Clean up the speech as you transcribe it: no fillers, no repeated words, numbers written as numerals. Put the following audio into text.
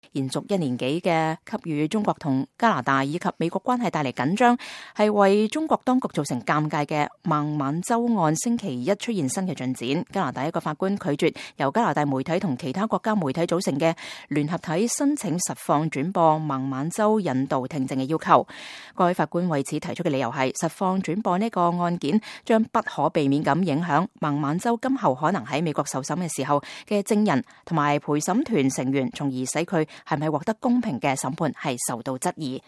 延續1年幾嘅給予中國同加拿大以及美國關係帶嚟緊張，係為中國當局造成尷尬嘅孟晚舟案星期一出現新嘅進展。加拿大一個法官拒絕由加拿大媒體同其他國家媒體組成嘅聯合體申請實況轉播孟晚舟引渡聽證嘅要求。該位法官為此提出嘅理由係，實況轉播呢個案件將不可避免咁影響孟晚舟今後可能喺美國受審嘅時候嘅證人同埋陪審團成員，從而使佢係咪獲得公平嘅審判係受到質疑。